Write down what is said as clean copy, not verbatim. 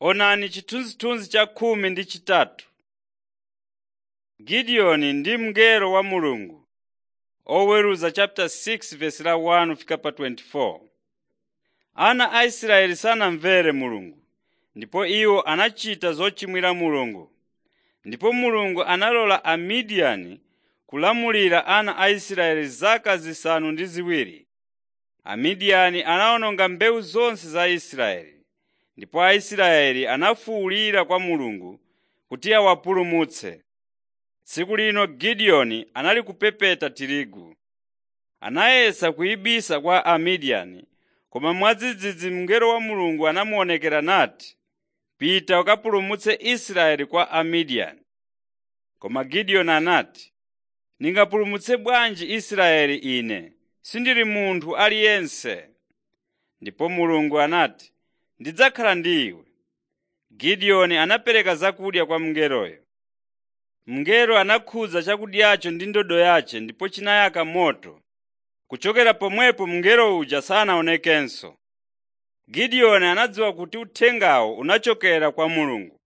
Onani chithunzithunzi cha 13. Gideoni ndi mngelo wa Mulungu. Oweruza chapter 6 verse la 1 fika pa 24. Ana a Israeli sanamvere Mulungu, ndipo iwo anachita zochimwira Mulungu. Ndipo Mulungu analola Amidiyani kulamulira ana a Israeli zaka zisanu ndi ziwiri. Amidiyani anawononga mbewu zonse za Israeli. Ndipo Aisraeli anafuwulira kwa Mulungu kuti awapulumutse. Tsiku lino Gideoni anali kupepeta tirigu. Anayesa kuyibisa kwa Amidiyani, koma mwadzidzidzi mngelo wa Mulungu anamuonekera nati, “Pita ukapulumutse Israeli kwa Amidiyani.” Koma Gideoni anati, “Ndingapulumutse bwanji Israeli ine? Sindili munthu aliyense.” Ndipo Mulungu anati, “Ndidzakhala ndi iwe.” Gideoni anapereka zakudya kwa mngeloyo. Mngelo anakhudza chakudyacho ndi ndodo yace ndipo chinayaka moto. Kuchokera pomwepo mngelo uja sanaonekenso. Gideoni anadziwa kuti uthengawo unachokera kwa Mulungu.